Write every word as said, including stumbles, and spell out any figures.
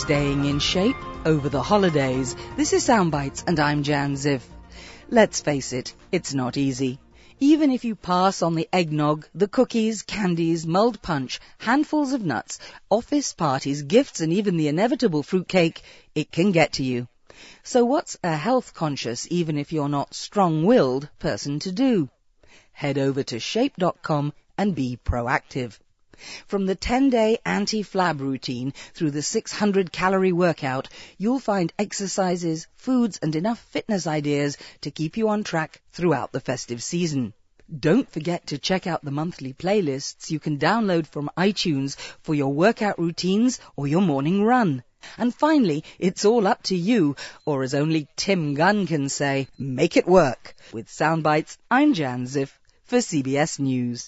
Staying in shape over the holidays. This is Soundbites and I'm Jan Ziv. Let's face it, it's not easy. Even if you pass on the eggnog, the cookies, candies, mulled punch, handfuls of nuts, office parties, gifts and even the inevitable fruitcake, it can get to you. So what's a health-conscious, even if you're not strong-willed, person to do? Head over to shape dot com and be proactive. From the ten-day anti-flab routine through the six hundred calorie workout, you'll find exercises, foods and enough fitness ideas to keep you on track throughout the festive season. Don't forget to check out the monthly playlists you can download from iTunes for your workout routines or your morning run. And finally, it's all up to you, or as only Tim Gunn can say, make it work. With Soundbites, I'm Jan Ziff for C B S News.